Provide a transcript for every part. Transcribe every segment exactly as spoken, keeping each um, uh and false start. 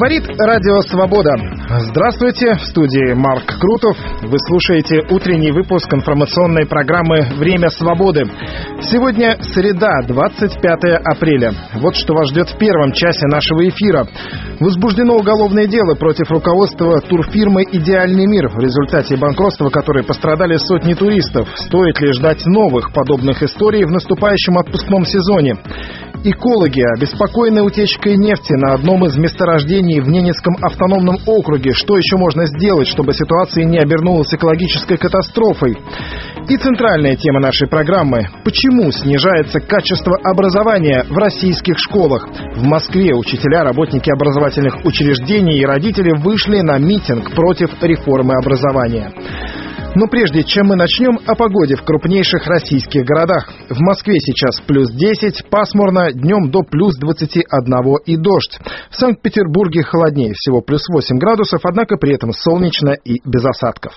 Говорит Радио Свобода. Здравствуйте, в студии Марк Крутов. Вы слушаете утренний выпуск информационной программы «Время свободы». Сегодня среда, двадцать пятое апреля. Вот что вас ждет в первом часе нашего эфира. Возбуждено уголовное дело против руководства турфирмы «Идеальный мир», в результате банкротства которой пострадали сотни туристов. Стоит ли ждать новых подобных историй в наступающем отпускном сезоне? Экологи обеспокоены утечкой нефти на одном из месторождений в Ненецком автономном округе. Что еще можно сделать, чтобы ситуация не обернулась экологической катастрофой? И центральная тема нашей программы – почему снижается качество образования в российских школах? В Москве учителя, работники образовательных учреждений и родители вышли на митинг против реформы образования. Но прежде чем мы начнем, о погоде в крупнейших российских городах. В Москве сейчас плюс десять, пасмурно, днем до плюс двадцати одного и дождь. В Санкт-Петербурге холоднее, всего плюс восемь градусов, однако при этом солнечно и без осадков.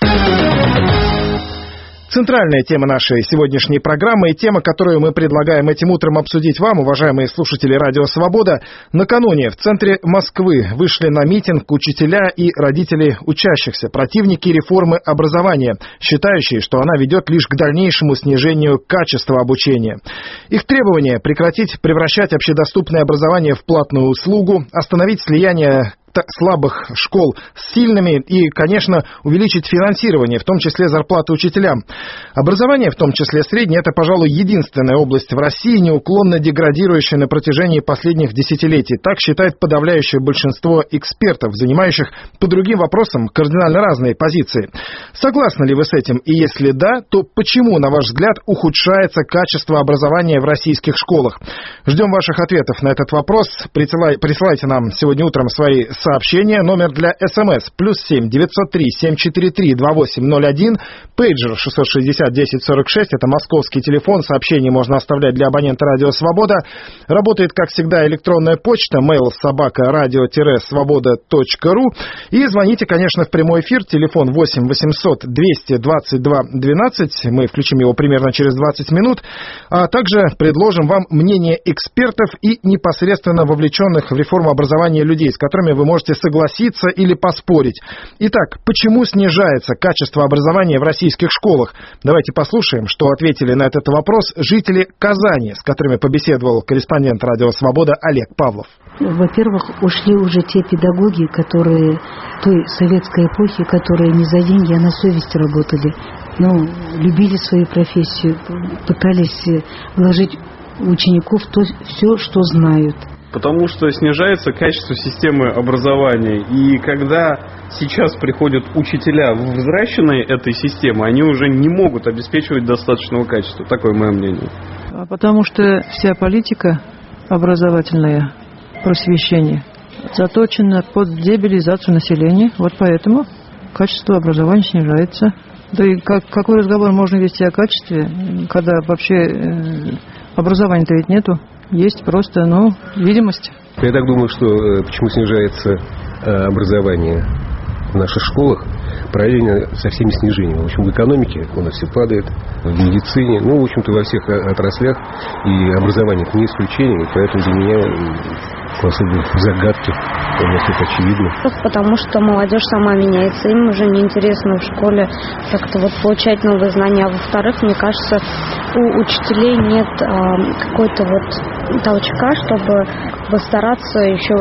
Центральная тема нашей сегодняшней программы и тема, которую мы предлагаем этим утром обсудить вам, уважаемые слушатели Радио Свобода. Накануне в центре Москвы вышли на митинг учителя и родители учащихся, противники реформы образования, считающие, что она ведет лишь к дальнейшему снижению качества обучения. Их требование – прекратить превращать общедоступное образование в платную услугу, остановить слияние слабых школ с сильными и, конечно, увеличить финансирование, в том числе зарплаты учителям. Образование, в том числе среднее, это, пожалуй, единственная область в России, неуклонно деградирующая на протяжении последних десятилетий. Так считает подавляющее большинство экспертов, занимающих по другим вопросам кардинально разные позиции. Согласны ли вы с этим? И если да, то почему, на ваш взгляд, ухудшается качество образования в российских школах? Ждем ваших ответов на этот вопрос. Присылайте нам сегодня утром свои сообщение. Номер для СМС плюс семь девятьсот три семьсот четырьдесят три двадцать восемь ноль один. Пейджер шестьсот шестьдесят десять сорок шесть. Это московский телефон. Сообщение можно оставлять для абонента Радио Свобода. Работает, как всегда, электронная почта mail собака радио свобода точка ру. И звоните, конечно, в прямой эфир. Телефон восемь восемьсот двести двадцать два двенадцать. Мы включим его примерно через двадцать минут. А также предложим вам мнение экспертов и непосредственно вовлеченных в реформу образования людей, с которыми вы можете можете согласиться или поспорить. Итак, почему снижается качество образования в российских школах? Давайте послушаем, что ответили на этот вопрос жители Казани, с которыми побеседовал корреспондент Радио Свобода Олег Павлов. Во-первых, ушли уже те педагоги, которые той советской эпохи, которые не за деньги, а на совести работали. Ну, любили свою профессию, пытались вложить в учеников то, все, что знают. Потому что снижается качество системы образования. И когда сейчас приходят учителя взращенные этой системы, они уже не могут обеспечивать достаточного качества. Такое мое мнение. Потому что вся политика образовательная, просвещение, заточена под дебилизацию населения. Вот поэтому качество образования снижается. Да и как, какой разговор можно вести о качестве, когда вообще э, образования-то ведь нету? Есть просто, ну, видимость. Я так думаю, что э, почему снижается э, образование в наших школах, параллельно со всеми снижениями. В общем, в экономике у нас все падает, в медицине, ну, в общем-то, во всех отраслях. И образование – это не исключение, и поэтому для меня особо загадки, у нас это очевидно. Потому что молодежь сама меняется, им уже неинтересно в школе как-то вот получать новые знания. А во-вторых, мне кажется, у учителей нет а, какой-то вот толчка, чтобы постараться еще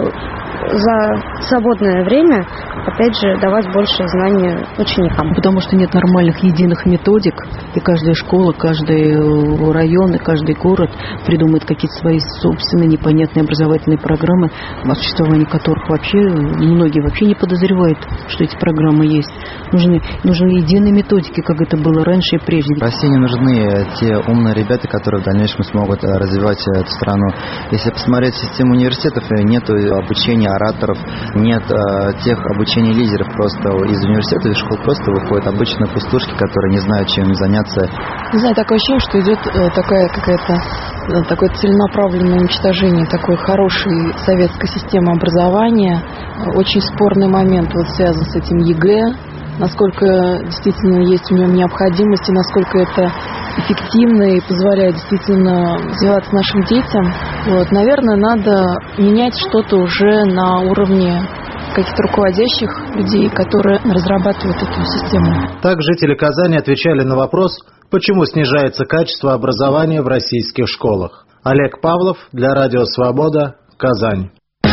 за свободное время, опять же, давать больше знаний ученикам. Потому что нет нормальных единых методик, и каждая школа, каждый район и каждый город придумает какие-то свои собственные непонятные образовательные программы, о существовании которых вообще многие вообще не подозревают, что эти программы есть. Нужны, нужны единые методики, как это было раньше и прежде. В России не нужны те умные ребята, которые в дальнейшем смогут развивать эту страну. Если посмотреть систему университетов, нет обучения ораторов, нет э, тех обучений лидеров. Просто из университета, из школ просто выходят обычные пустушки, которые не знают, чем заняться. Не знаю, такое ощущение, что идет э, такая какая-то э, такое целенаправленное уничтожение такой хорошей советской системы образования. Очень спорный момент вот связан с этим ЕГЭ, насколько действительно есть в нем необходимость и насколько это эффективно и позволяет действительно развиваться нашим детям. Вот, наверное, надо менять что-то уже на уровне каких-то руководящих людей, которые разрабатывают эту систему. Так жители Казани отвечали на вопрос, почему снижается качество образования в российских школах. Олег Павлов для Радио Свобода, Казань.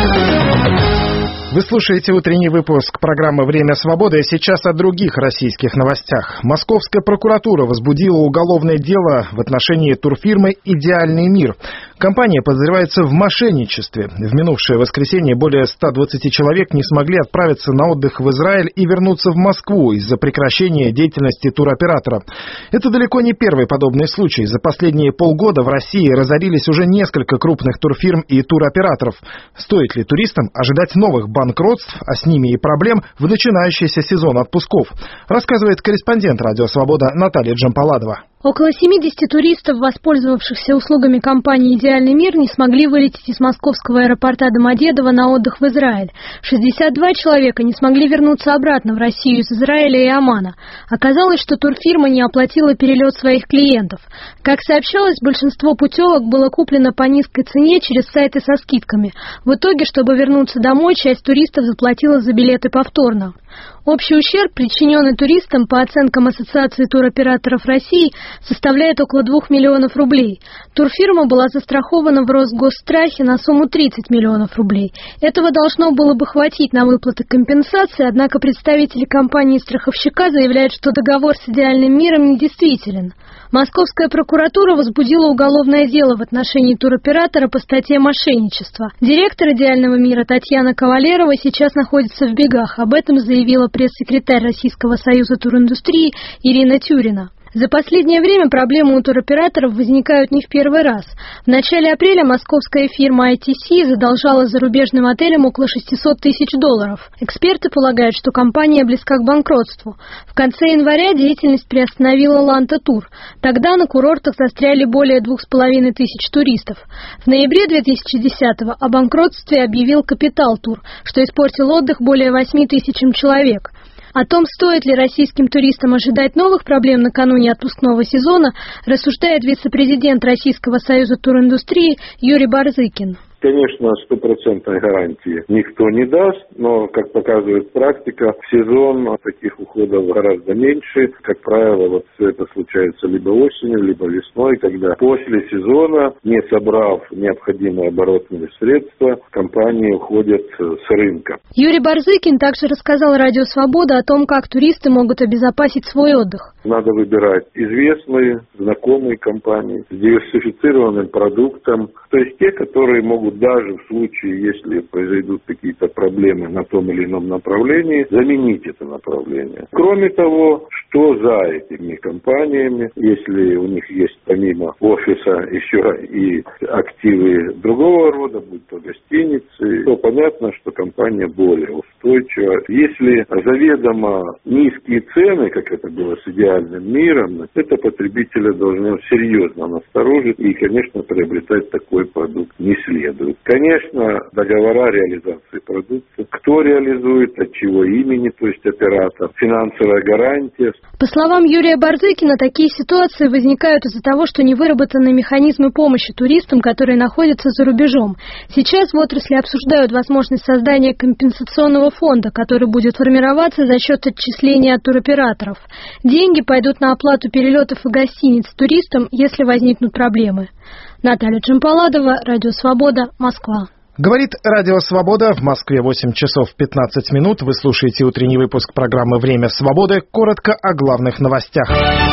Вы слушаете утренний выпуск программы «Время свободы», а сейчас о других российских новостях. Московская прокуратура возбудила уголовное дело в отношении турфирмы «Идеальный мир». Компания подозревается в мошенничестве. В минувшее воскресенье более ста двадцати человек не смогли отправиться на отдых в Израиль и вернуться в Москву из-за прекращения деятельности туроператора. Это далеко не первый подобный случай. За последние полгода в России разорились уже несколько крупных турфирм и туроператоров. Стоит ли туристам ожидать новых банкротств, а с ними и проблем в начинающийся сезон отпусков, рассказывает корреспондент «Радио Свобода» Наталья Джампаладова. Около семидесяти туристов, воспользовавшихся услугами компании «Идеальный мир», не смогли вылететь из московского аэропорта Домодедово на отдых в Израиль. шестьдесят два человека не смогли вернуться обратно в Россию из Израиля и Омана. Оказалось, что турфирма не оплатила перелет своих клиентов. Как сообщалось, большинство путевок было куплено по низкой цене через сайты со скидками. В итоге, чтобы вернуться домой, часть туристов заплатила за билеты повторно. Общий ущерб, причиненный туристам, по оценкам Ассоциации туроператоров России, составляет около двух миллионов рублей. Турфирма была застрахована в Росгосстрахе на сумму тридцать миллионов рублей. Этого должно было бы хватить на выплаты компенсации, однако представители компании-страховщика заявляют, что договор с «Идеальным миром» недействителен. Московская прокуратура возбудила уголовное дело в отношении туроператора по статье «Мошенничество». Директор «Идеального мира» Татьяна Кавалерова сейчас находится в бегах. Об этом заявила пресс-секретарь Российского союза туриндустрии Ирина Тюрина. За последнее время проблемы у туроператоров возникают не в первый раз. В начале апреля московская фирма ай ти си задолжала зарубежным отелям около шестисот тысяч долларов. Эксперты полагают, что компания близка к банкротству. В конце января деятельность приостановила Ланта Тур. Тогда на курортах застряли более двух с половиной тысяч туристов. В ноябре две тысячи десятого о банкротстве объявил Капитал Тур, что испортил отдых более восьми тысячам человек. О том, стоит ли российским туристам ожидать новых проблем накануне отпускного сезона, рассуждает вице-президент Российского союза туриндустрии Юрий Барзыкин. Конечно, стопроцентной гарантии никто не даст, но, как показывает практика, в сезон таких уходов гораздо меньше. Как правило, вот это случается либо осенью, либо весной, когда после сезона, не собрав необходимые оборотные средства, компании уходят с рынка. Юрий Барзыкин также рассказал Радио Свобода о том, как туристы могут обезопасить свой отдых. Надо выбирать известные, знакомые компании с диверсифицированным продуктом, то есть те, которые могут даже в случае, если произойдут какие-то проблемы на том или ином направлении, заменить это направление. Кроме того, что за этими компаниями, если у них есть помимо офиса еще и активы другого рода, будь то гостиницы, то понятно, что компания более устойчива. Если заведомо низкие цены, как это было с «Идеальным миром», это потребителя должно серьезно насторожить и, конечно, приобретать такой продукт не следует. Конечно, договора реализации продукции, кто реализует, от чего имени, то есть оператор, финансовая гарантия. По словам Юрия Барзыкина, такие ситуации возникают из-за того, что не выработаны механизмы помощи туристам, которые находятся за рубежом. Сейчас в отрасли обсуждают возможность создания компенсационного фонда, который будет формироваться за счет отчисления от туроператоров. Деньги пойдут на оплату перелетов и гостиниц туристам, если возникнут проблемы. Наталья Джампаладова, Радио Свобода, Москва. Говорит Радио Свобода. В Москве восемь часов пятнадцать минут. Вы слушаете утренний выпуск программы «Время свободы». Коротко о главных новостях.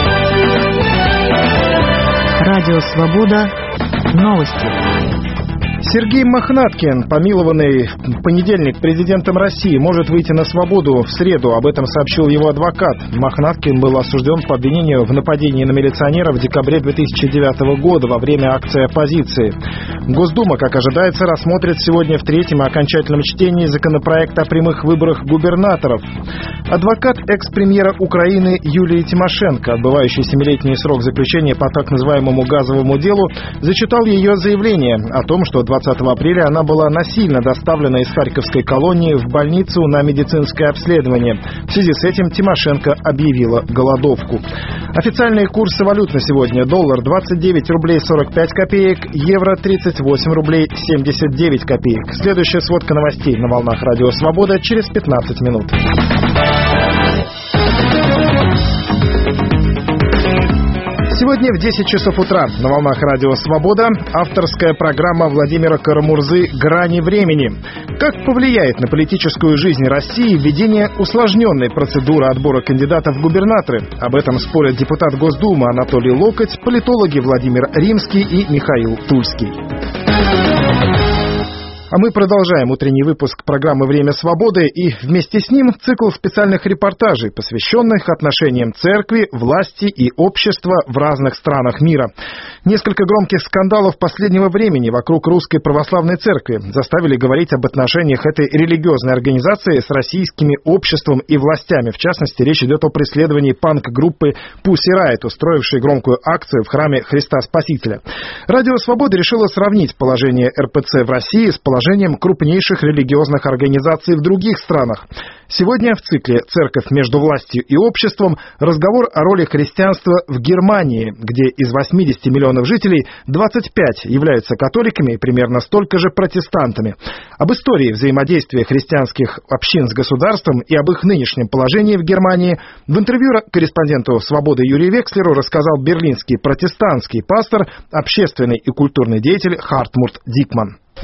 Радио Свобода. Новости. Сергей Мохнаткин, помилованный в понедельник президентом России, может выйти на свободу в среду. Об этом сообщил его адвокат. Мохнаткин был осужден по обвинению в нападении на милиционера в декабре две тысячи девятого года во время акции оппозиции. Госдума, как ожидается, рассмотрит сегодня в третьем и окончательном чтении законопроект о прямых выборах губернаторов. Адвокат экс-премьера Украины Юлии Тимошенко, отбывающий семилетний срок заключения по так называемому газовому делу, зачитал ее заявление о том, что двадцать двадцатого апреля она была насильно доставлена из Харьковской колонии в больницу на медицинское обследование. В связи с этим Тимошенко объявила голодовку. Официальные курсы валют на сегодня: доллар двадцать девять рублей сорок пять копеек, евро тридцать восемь рублей семьдесят девять копеек. Следующая сводка новостей на волнах Радио Свобода через пятнадцать минут. Сегодня в десять часов утра на волнах Радио Свобода авторская программа Владимира Карамурзы «Грани времени». Как повлияет на политическую жизнь России введение усложненной процедуры отбора кандидатов в губернаторы? Об этом спорят депутат Госдумы Анатолий Локоть, политологи Владимир Римский и Михаил Тульский. А мы продолжаем утренний выпуск программы «Время свободы» и вместе с ним цикл специальных репортажей, посвященных отношениям церкви, власти и общества в разных странах мира. Несколько громких скандалов последнего времени вокруг Русской Православной Церкви заставили говорить об отношениях этой религиозной организации с российскими обществом и властями. В частности, речь идет о преследовании панк-группы Pussy Riot, устроившей громкую акцию в храме Христа Спасителя. Радио Свобода решило сравнить положение эр пэ цэ в России с положением положением крупнейших религиозных организаций в других странах. Сегодня в цикле «Церковь между властью и обществом» разговор о роли христианства в Германии, где из восьмидесяти миллионов жителей двадцать пять являются католиками и примерно столько же протестантами. Об истории взаимодействия христианских общин с государством и об их нынешнем положении в Германии в интервью корреспонденту «Свободы» Юрию Векслеру рассказал берлинский протестантский пастор, общественный и культурный деятель Хартмут Дикман. С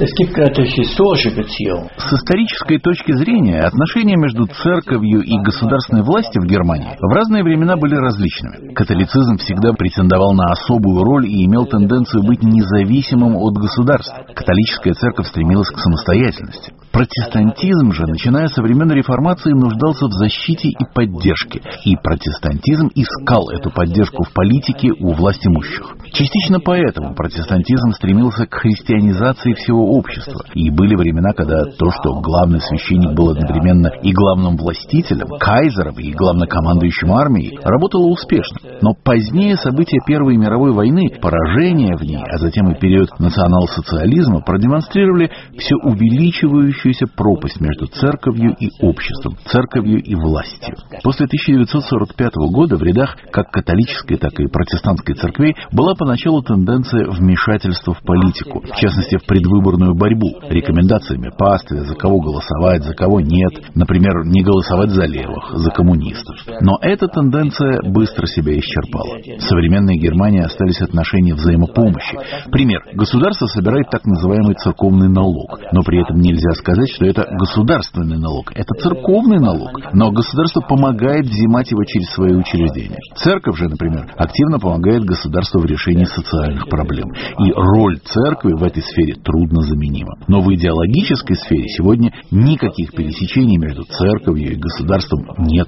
исторической точки зрения отношения между церковью и государственной властью в Германии в разные времена были различными. Католицизм всегда претендовал на особую роль и имел тенденцию быть независимым от государства. Католическая церковь стремилась к самостоятельности. Протестантизм же, начиная со времен Реформации, нуждался в защите и поддержке, и протестантизм искал эту поддержку в политике у властимущих. Частично поэтому протестантизм стремился к христианизации всего общества, и были времена, когда то, что главный священник был одновременно и главным властителем, кайзером и главнокомандующим армией, работало успешно. Но позднее события Первой мировой войны, поражение в ней, а затем и период национал-социализма продемонстрировали все увеличивающуюся пропасть между церковью и обществом, церковью и властью. После тысяча девятьсот сорок пятого года в рядах как католической, так и протестантской церквей была поначалу тенденция вмешательства в политику, в частности в предвыборную борьбу, рекомендациями пастве, за кого голосовать, за кого нет, например, не голосовать за левых, за коммунистов. Но эта тенденция быстро себя исчерпала. В современной Германии остались отношения взаимопомощи. Пример. Государство собирает так называемый церковный налог, но при этом нельзя сказать, что это государственный налог. Это церковный налог, но государство помогает взимать его через свои учреждения. Церковь же, например, активно помогает государству в решении социальных проблем. И роль церкви в этой сфере трудно заменима. Но в идеологической сфере сегодня никаких пересечений между церковью и государством нет.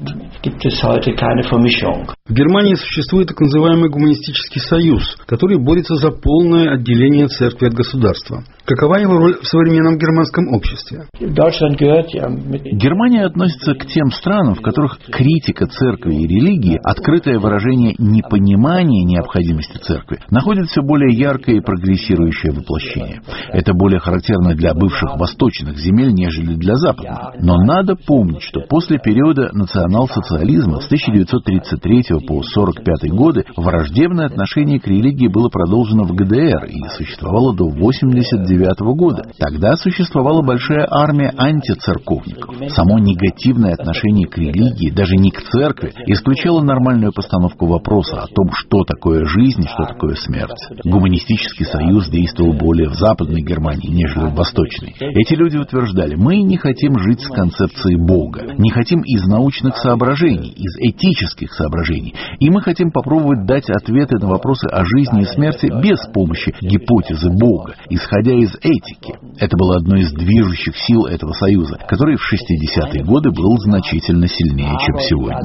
В Германии существует так называемый гуманистический союз, который борется за полное отделение церкви от государства. Какова его роль в современном германском обществе? Германия относится к тем странам, в которых критика церкви и религии, открытое выражение непонимания необходимости церкви, находит все более яркое и прогрессирующее воплощение. Это более характерно для бывших восточных земель, нежели для западных. Но надо помнить, что после периода национал-социализма с тысяча девятьсот тридцать третьего по сорок пятый годы враждебное отношение к религии было продолжено в гэ дэ эр и существовало до восемьдесят девятого года. Тогда существовала большая армия антицерковников. Само негативное отношение к религии, даже не к церкви, исключало нормальную постановку вопроса о том, что такое жизнь и что такое смерть. Гуманистический союз действовал более в Западной Германии, нежели в Восточной. Эти люди утверждали: мы не хотим жить с концепцией Бога, не хотим из научных соображений, из этических соображений, и мы хотим попробовать дать ответы на вопросы о жизни и смерти без помощи гипотезы Бога, исходя из этики. Это было одной из движущих сил этого союза, который в шестидесятые годы был значительно сильнее, чем сегодня.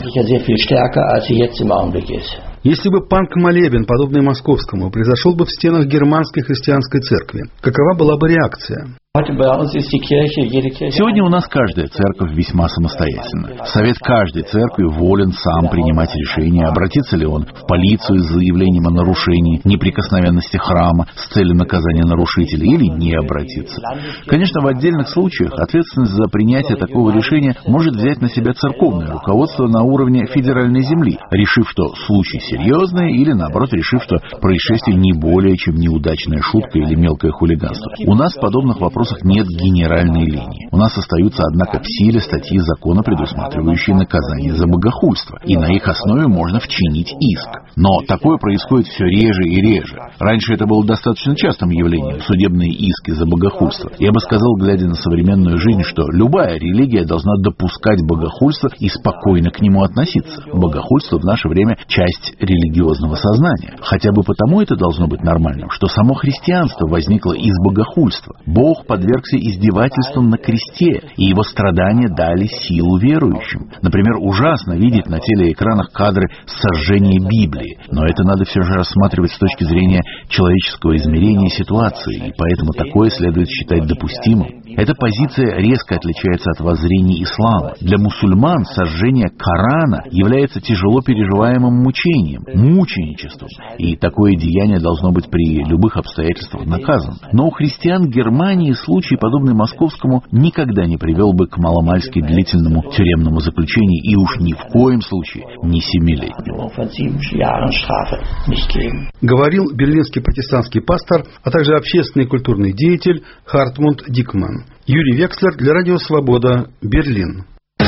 Если бы панк-молебен, подобный московскому, произошел бы в стенах германской христианской церкви, какова была бы реакция? Сегодня у нас каждая церковь весьма самостоятельна. Совет каждой церкви волен сам принимать решение, обратиться ли он в полицию с заявлением о нарушении неприкосновенности храма с целью наказания нарушителей или не обратиться. Конечно, в отдельных случаях ответственность за принятие такого решения может взять на себя церковное руководство на уровне федеральной земли, решив, что случай серьезный, или наоборот решив, что происшествие не более чем неудачная шутка или мелкое хулиганство. У нас в подобных вопросах нет генеральной линии. У нас остаются, однако, в силе статьи закона, предусматривающие наказание за богохульство, и на их основе можно вчинить иск. Но такое происходит все реже и реже. Раньше это было достаточно частым явлением, судебные иски за богохульство. Я бы сказал, глядя на современную жизнь, что любая религия должна допускать богохульство и спокойно к нему относиться. Богохульство в наше время часть религиозного сознания. Хотя бы потому это должно быть нормальным, что само христианство возникло из богохульства. Бог подвергся издевательствам на кресте, и его страдания дали силу верующим. Например, ужасно видеть на телеэкранах кадры сожжения Библии, но это надо все же рассматривать с точки зрения человеческого измерения ситуации, и поэтому такое следует считать допустимым. Эта позиция резко отличается от воззрений ислама. Для мусульман сожжение Корана является тяжело переживаемым мучением, мученичеством, и такое деяние должно быть при любых обстоятельствах наказано. Но у христиан Германии случай, подобный московскому, никогда не привел бы к маломальски длительному тюремному заключению и уж ни в коем случае не семилетнему. Говорил берлинский протестантский пастор, а также общественный и культурный деятель Хартмут Дикман. Юрий Векслер для Радио Свобода, Берлин.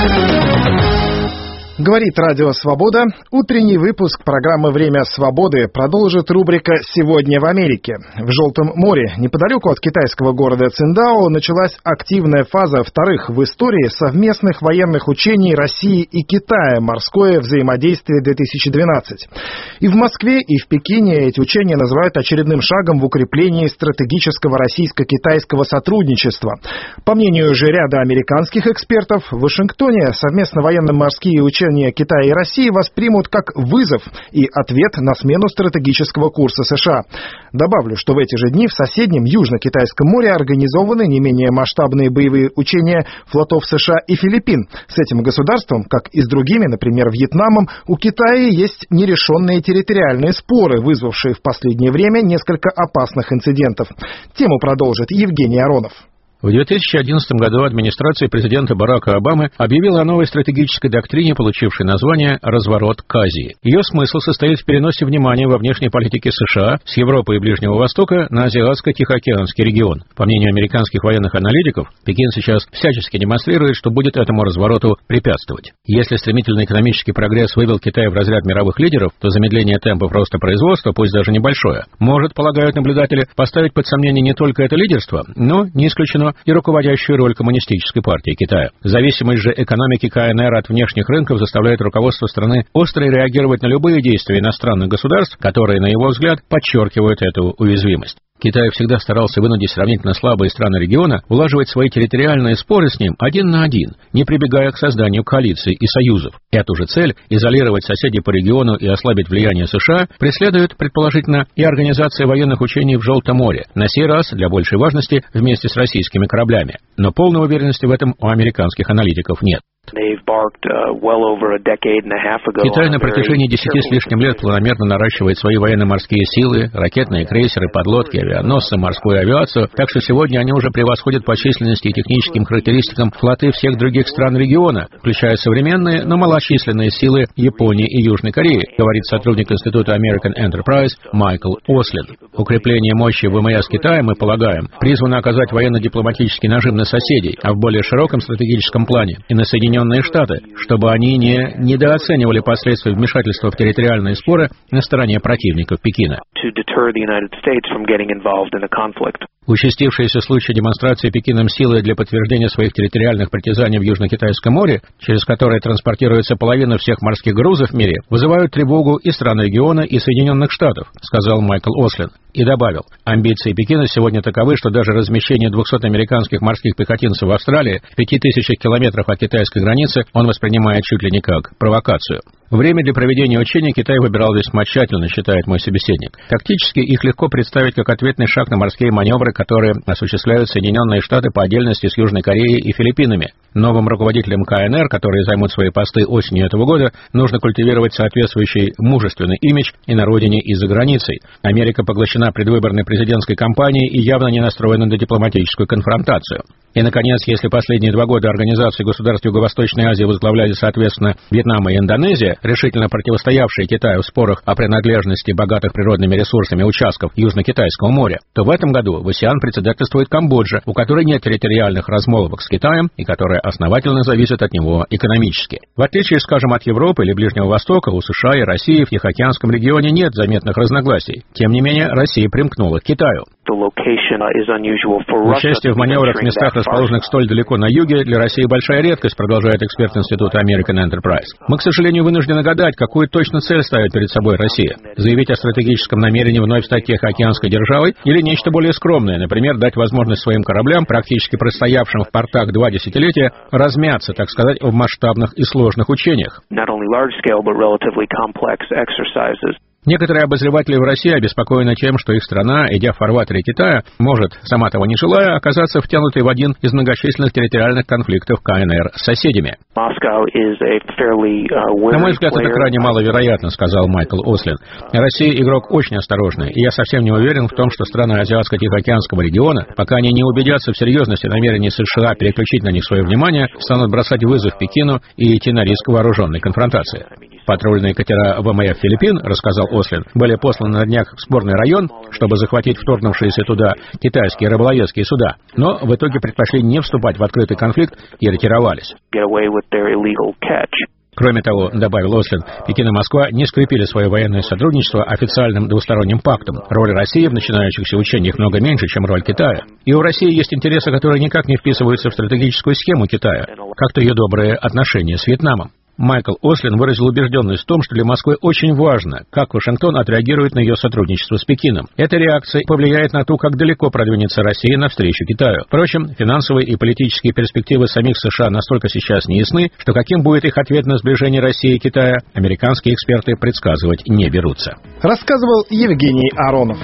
Говорит Радио Свобода. Утренний выпуск программы «Время свободы» продолжит рубрика «Сегодня в Америке». В Желтом море, неподалеку от китайского города Циндао, началась активная фаза вторых в истории совместных военных учений России и Китая «Морское взаимодействие-две тысячи двенадцать». И в Москве, и в Пекине эти учения называют очередным шагом в укреплении стратегического российско-китайского сотрудничества. По мнению же ряда американских экспертов, в Вашингтоне совместно военно-морские учения Китая и России воспримут как вызов и ответ на смену стратегического курса США. Добавлю, что в эти же дни в соседнем Южно-Китайском море организованы не менее масштабные боевые учения флотов США и Филиппин. С этим государством, как и с другими, например, Вьетнамом, у Китая есть нерешенные территориальные споры, вызвавшие в последнее время несколько опасных инцидентов. Тему продолжит Евгений Аронов. В две тысячи одиннадцатом году администрация президента Барака Обамы объявила о новой стратегической доктрине, получившей название «Разворот к Азии». Ее смысл состоит в переносе внимания во внешней политике США с Европы и Ближнего Востока на Азиатско-Тихоокеанский регион. По мнению американских военных аналитиков, Пекин сейчас всячески демонстрирует, что будет этому развороту препятствовать. Если стремительный экономический прогресс вывел Китай в разряд мировых лидеров, то замедление темпов роста производства, пусть даже небольшое, может, полагают наблюдатели, поставить под сомнение не только это лидерство, но, не исключено, и руководящую роль Коммунистической партии Китая. Зависимость же экономики КНР от внешних рынков заставляет руководство страны остро реагировать на любые действия иностранных государств, которые, на его взгляд, подчеркивают эту уязвимость. Китай всегда старался вынудить сравнительно слабые страны региона улаживать свои территориальные споры с ним один на один, не прибегая к созданию коалиций и союзов. Эту же цель – изолировать соседей по региону и ослабить влияние США – преследует, предположительно, и организация военных учений в Желтом море, на сей раз, для большей важности, вместе с российскими кораблями. Но полной уверенности в этом у американских аналитиков нет. Китай на протяжении десяти с лишним лет планомерно наращивает свои военно-морские силы, ракетные крейсеры, подлодки, авианосцы, морскую авиацию, так что сегодня они уже превосходят по численности и техническим характеристикам флоты всех других стран региона, включая современные, но малочисленные силы Японии и Южной Кореи, говорит сотрудник Института American Enterprise Майкл Ослин. Укрепление мощи ВМС Китая, мы полагаем, призвано оказать военно-дипломатический нажим на соседей, а в более широком стратегическом плане и на Соединенные Штаты, чтобы они не недооценивали последствия вмешательства в территориальные споры на стороне противников Пекина. Участившиеся случаи демонстрации Пекином силы для подтверждения своих территориальных притязаний в Южно-Китайском море, через которое транспортируется половина всех морских грузов в мире, вызывают тревогу и стран региона, и Соединенных Штатов, сказал Майкл Ослин. И добавил, амбиции Пекина сегодня таковы, что даже размещение двухсот американских морских пехотинцев в Австралии в пяти тысячах километрах от китайской границы он воспринимает чуть ли не как провокацию. Время для проведения учений Китай выбирал весьма тщательно, считает мой собеседник. Тактически их легко представить как ответный шаг на морские маневры, которые осуществляют Соединенные Штаты по отдельности с Южной Кореей и Филиппинами. Новым руководителям ка эн эр, которые займут свои посты осенью этого года, нужно культивировать соответствующий мужественный имидж и на родине, и за границей. Америка поглощена предвыборной президентской кампанией и явно не настроена на дипломатическую конфронтацию. И, наконец, если последние два года организации государств Юго-Восточной Азии возглавляли, соответственно, Вьетнам и Индонезия, решительно противостоявшие Китаю в спорах о принадлежности богатых природными ресурсами участков Южно-Китайского моря, то в этом году в АСЕАН председательствует Камбоджа, у которой нет территориальных размолвок с Китаем и которая основательно зависит от него экономически. В отличие, скажем, от Европы или Ближнего Востока, у США и России в Тихоокеанском регионе нет заметных разногласий. Тем не менее, Россия примкнула к Китаю. Участие в маневрах в местах, расположенных столь далеко на юге, для России большая редкость, продолжает эксперт Института American Enterprise. Мы, к сожалению, вынуждены гадать, какую точно цель ставит перед собой Россия. Заявить о стратегическом намерении вновь стать Тихоокеанской державой или нечто более скромное, например, дать возможность своим кораблям, практически простоявшим в портах два десятилетия, размяться, так сказать, в масштабных и сложных учениях. Некоторые обозреватели в России обеспокоены тем, что их страна, идя в фарватере Китая, может, сама того не желая, оказаться втянутой в один из многочисленных территориальных конфликтов ка эн эр с соседями. На мой взгляд, это крайне маловероятно, сказал Майкл Ослин. Россия игрок очень осторожный, и я совсем не уверен в том, что страны Азиатско-Тихоокеанского региона, пока они не убедятся в серьезности намерений США переключить на них свое внимание, станут бросать вызов Пекину и идти на риск вооруженной конфронтации. Патрульные катера вэ эм эф Филиппин, рассказал Ослин, были посланы на днях в спорный район, чтобы захватить вторгнувшиеся туда китайские рыболовецкие суда, но в итоге предпочли не вступать в открытый конфликт и ретировались. Кроме того, добавил Ослин, Пекин и Москва не скрепили свое военное сотрудничество официальным двусторонним пактом. Роль России в начинающихся учениях много меньше, чем роль Китая. И у России есть интересы, которые никак не вписываются в стратегическую схему Китая, как-то ее добрые отношения с Вьетнамом. Майкл Ослин выразил убежденность в том, что для Москвы очень важно, как Вашингтон отреагирует на ее сотрудничество с Пекином. Эта реакция повлияет на то, как далеко продвинется Россия навстречу Китаю. Впрочем, финансовые и политические перспективы самих США настолько сейчас не ясны, что каким будет их ответ на сближение России и Китая, американские эксперты предсказывать не берутся. Рассказывал Евгений Аронов.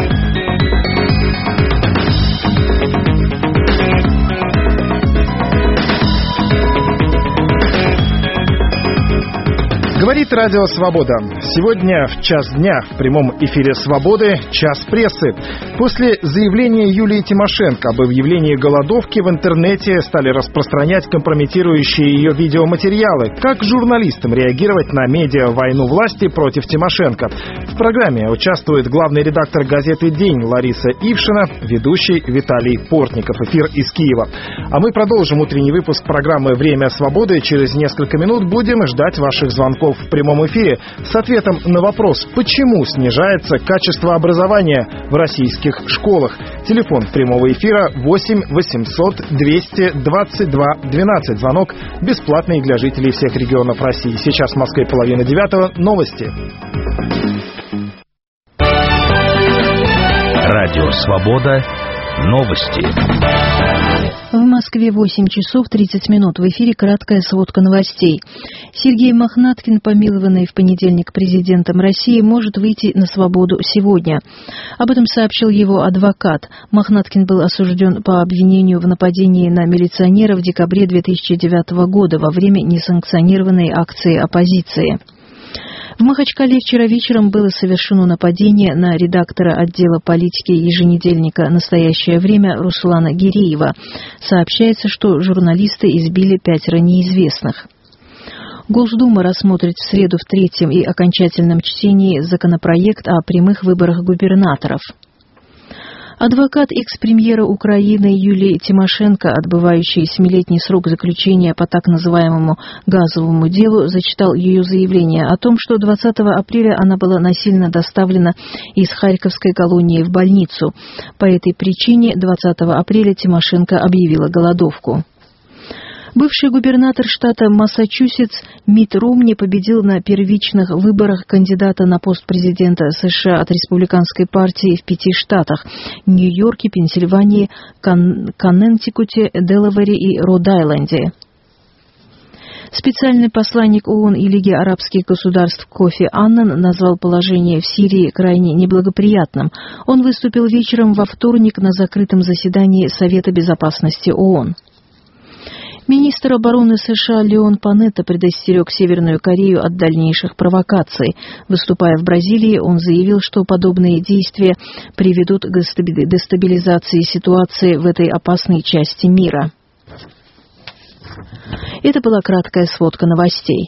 Говорит Радио Свобода. Сегодня в час дня в прямом эфире Свободы час прессы. После заявления Юлии Тимошенко об объявлении голодовки в интернете стали распространять компрометирующие ее видеоматериалы. Как журналистам реагировать на медиа-войну власти против Тимошенко? В программе участвует главный редактор газеты «День» Лариса Ившина, ведущий Виталий Портников. Эфир из Киева. А мы продолжим утренний выпуск программы «Время свободы». Через несколько минут будем ждать ваших звонков в прямом эфире с ответом на вопрос, почему снижается качество образования в российских школах. Телефон прямого эфира восемь восемьсот двести двадцать два двенадцать. Звонок бесплатный для жителей всех регионов России. Сейчас в Москве половина девятого. Новости. Радио Свобода. Новости. В Москве восемь часов тридцать минут. В эфире краткая сводка новостей. Сергей Мохнаткин, помилованный в понедельник президентом России, может выйти на свободу сегодня. Об этом сообщил его адвокат. Мохнаткин был осужден по обвинению в нападении на милиционера в декабре две тысячи девятого года во время несанкционированной акции оппозиции. В Махачкале вчера вечером было совершено нападение на редактора отдела политики еженедельника «Настоящее время» Руслана Гиреева. Сообщается, что журналисты избили пятеро неизвестных. Госдума рассмотрит в среду в третьем и окончательном чтении законопроект о прямых выборах губернаторов. Адвокат экс-премьера Украины Юлии Тимошенко, отбывающей семилетний срок заключения по так называемому газовому делу, зачитал ее заявление о том, что двадцатого апреля она была насильно доставлена из Харьковской колонии в больницу. По этой причине двадцатого апреля Тимошенко объявила голодовку. Бывший губернатор штата Массачусетс Митт Ромни победил на первичных выборах кандидата на пост президента США от республиканской партии в пяти штатах – Нью-Йорке, Пенсильвании, Кон- Коннектикуте, Делавере и Род-Айленде. Специальный посланник ООН и Лиги арабских государств Кофи Аннан назвал положение в Сирии крайне неблагоприятным. Он выступил вечером во вторник на закрытом заседании Совета безопасности ООН. Министр обороны США Леон Панетта предостерег Северную Корею от дальнейших провокаций. Выступая в Бразилии, он заявил, что подобные действия приведут к дестабилизации ситуации в этой опасной части мира. Это была краткая сводка новостей.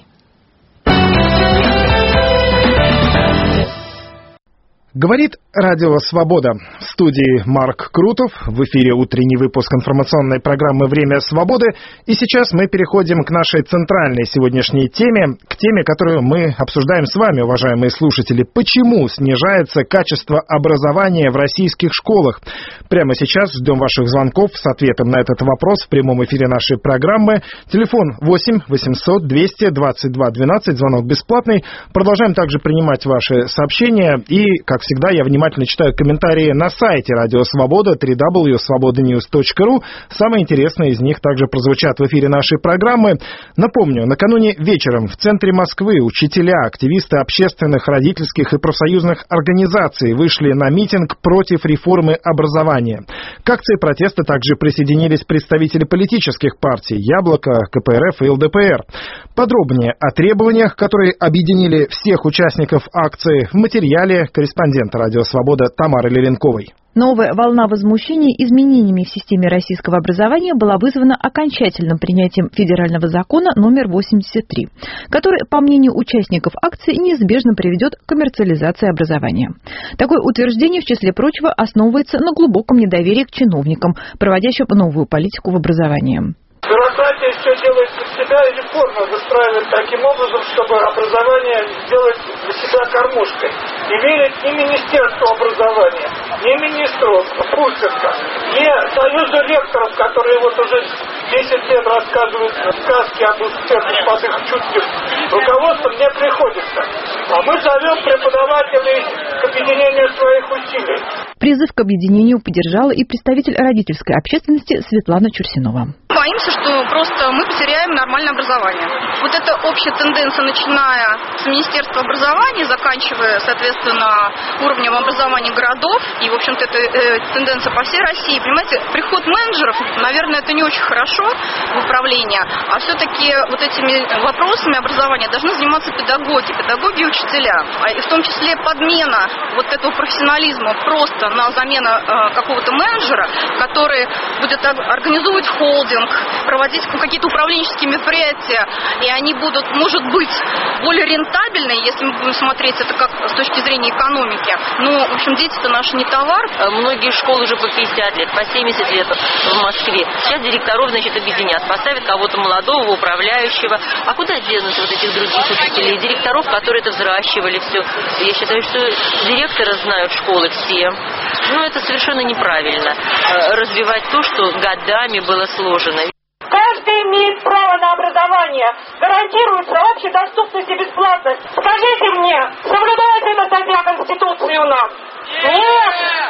Говорит Радио Свобода. В студии Марк Крутов. В эфире утренний выпуск информационной программы «Время свободы». И сейчас мы переходим к нашей центральной сегодняшней теме, к теме, которую мы обсуждаем с вами, уважаемые слушатели. Почему снижается качество образования в российских школах? Прямо сейчас ждем ваших звонков с ответом на этот вопрос в прямом эфире нашей программы. Телефон восемь восемьсот двести двадцать два двенадцать, звонок бесплатный. Продолжаем также принимать ваши сообщения. И, как всегда, я внимательно читаю комментарии на сайте Радио Свобода, дабл ю дабл ю дабл ю точка свобода ньюс точка ру. Самые интересные из них также прозвучат в эфире нашей программы. Напомню, накануне вечером в центре Москвы учителя, активисты общественных, родительских и профсоюзных организаций вышли на митинг против реформы образования. К акции протеста также присоединились представители политических партий «Яблоко», ка пэ эр эф и эл дэ пэ эр. Подробнее о требованиях, которые объединили всех участников акции, в материале корреспондента «Радио Свобода» Тамары Леленковой. Новая волна возмущений изменениями в системе российского образования была вызвана окончательным принятием федерального закона номер восемьдесят три, который, по мнению участников акции, неизбежно приведет к коммерциализации образования. Такое утверждение, в числе прочего, основывается на глубоком недоверии к чиновникам, проводящим новую политику в образовании. Бюрократия все делает для себя, и реформы выстраивает таким образом, чтобы образование сделать для себя кормушкой. И верит ни Министерству образования, ни министру Пушкинка, ни Союзу ректоров, которые вот уже десять лет рассказывают сказки об успехах под их чутким руководством, не приходится. А мы зовем преподавателей к объединению своих усилий. Призыв к объединению поддержала и представитель родительской общественности Светлана Чурсинова. Боимся, что просто мы потеряем нормальное образование. Вот эта общая тенденция, начиная с Министерства образования, заканчивая, соответственно, уровнем образования городов, и, в общем-то, это э, тенденция по всей России. Понимаете, приход менеджеров, наверное, это не очень хорошо в управлении, а все-таки вот этими вопросами образования должны заниматься педагоги, педагоги и учителя. И в том числе подмена вот этого профессионализма просто на замену э, какого-то менеджера, который будет организовывать холдинг, проводить какие-то управленческие мероприятия, и они будут, может быть, более рентабельны, если мы будем смотреть это как с точки зрения экономики. Но, в общем, дети-то наши не товар. Многие школы уже по пятьдесят лет, по семьдесят лет в Москве. Сейчас директоров, значит, объединят, поставят кого-то молодого, управляющего. А куда денутся вот этих других учителей, директоров, которые это взращивали все? Я считаю, что директоры знают школы все. Но это совершенно неправильно. Развивать то, что годами было сложено. Каждый имеет право на образование. Гарантируется общей доступность и бесплатность. Скажите мне, соблюдается эта статья Конституции у нас? Нет!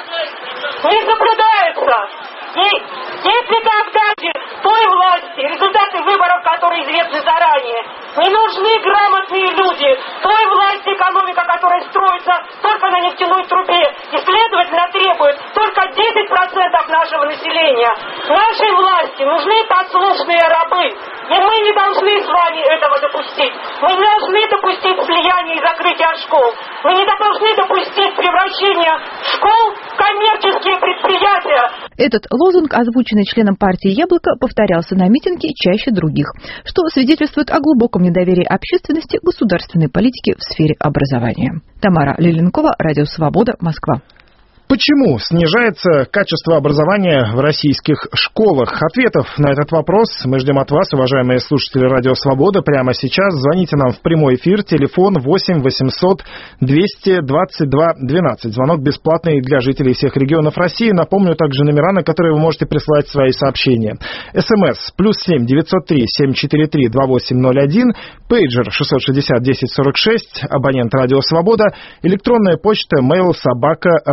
Не соблюдается! И если когда той власти, результаты выборов, которые известны заранее, не нужны грамотные люди, той власти экономика, которая строится только на нефтяной трубе, и, следовательно, требует только десять процентов нашего населения. Нашей власти нужны послушные рабы, и мы не должны с вами этого допустить. Мы не должны допустить слияния и закрытия школ. Мы не должны допустить превращения школ в коммерческие предприятия. Этот лозунг, озвученный членом партии «Яблоко», повторялся на митинге чаще других, что свидетельствует о глубоком недоверии общественности к государственной политике в сфере образования. Тамара Леленкова, Радио Свобода, Москва. Почему снижается качество образования в российских школах? Ответов на этот вопрос мы ждем от вас, уважаемые слушатели Радио Свобода. Прямо сейчас звоните нам в прямой эфир. Телефон восемь восемьсот двести двадцать два двенадцать. Звонок бесплатный для жителей всех регионов России. Напомню также номера, на которые вы можете присылать свои сообщения. СМС плюс семь девятьсот три семь четыре три два восемь ноль один. Пейджер шестьсот шестьдесят десять сорок шесть. Абонент Радио Свобода. Электронная почта mail собака радио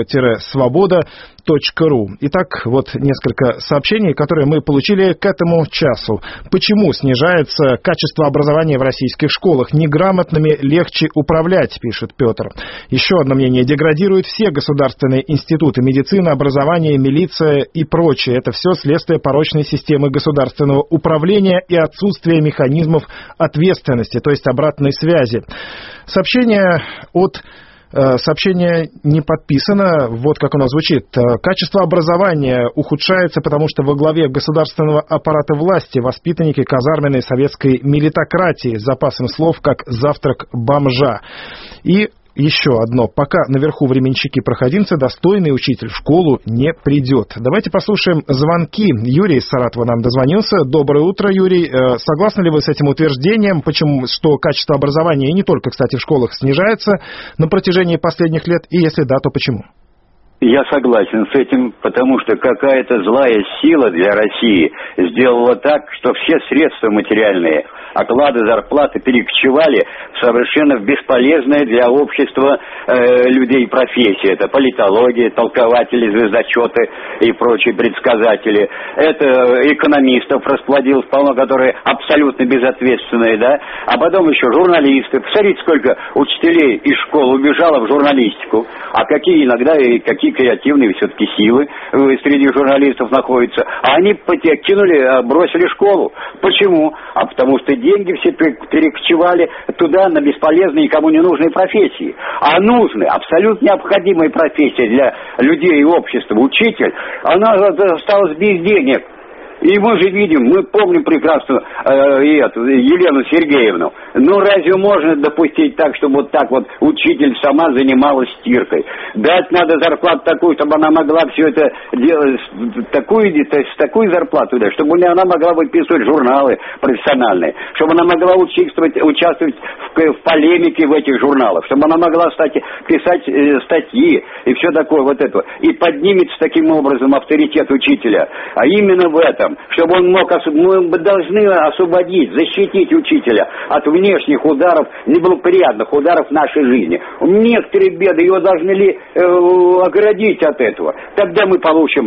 свобода точка ру. Итак, вот несколько сообщений, которые мы получили к этому часу. Почему снижается качество образования в российских школах? Неграмотными легче управлять, пишет Петр. Еще одно мнение. Деградируют все государственные институты: медицина, образование, милиция и прочее. Это все следствие порочной системы государственного управления и отсутствия механизмов ответственности, то есть обратной связи. Сообщение от... Сообщение не подписано. Вот как оно звучит. Качество образования ухудшается, потому что во главе государственного аппарата власти воспитанники казарменной советской милитократии с запасом слов, как завтрак бомжа. И еще одно. Пока наверху временщики-проходимцы, достойный учитель в школу не придет. Давайте послушаем звонки. Юрий из Саратова нам дозвонился. Доброе утро, Юрий. Согласны ли вы с этим утверждением, почему, что качество образования, и не только, кстати, в школах, снижается на протяжении последних лет? И если да, то почему? Я согласен с этим, потому что какая-то злая сила для России сделала так, что все средства материальные, оклады, зарплаты перекочевали совершенно в бесполезные для общества э, людей профессии. Это политология, толкователи, звездочеты и прочие предсказатели. Это экономистов расплодилось полно, которые абсолютно безответственные, да. А потом еще журналисты. Посмотрите, сколько учителей из школ убежало в журналистику. А какие иногда и какие креативные все-таки силы среди журналистов находятся. А они кинули, бросили школу. Почему? А потому что деньги все перекочевали туда на бесполезные, никому не нужные профессии. А нужные, абсолютно необходимые профессии для людей и общества. Учитель, она осталась без денег. И мы же видим, мы помним прекрасно э, и эту, Елену Сергеевну. Ну, разве можно допустить так, чтобы вот так вот учитель сама занималась стиркой? Дать надо зарплату такую, чтобы она могла все это делать, такую, с такой зарплатой, да, чтобы она могла выписывать журналы профессиональные, чтобы она могла участвовать, участвовать в, в полемике в этих журналах, чтобы она могла стать, писать э, статьи и все такое вот это. И поднимется таким образом авторитет учителя. А именно в этом. Чтобы он мог, мы должны освободить, защитить учителя от внешних ударов, неблагоприятных ударов в нашей жизни. Некоторые беды его должны ли э, оградить от этого. Тогда мы получим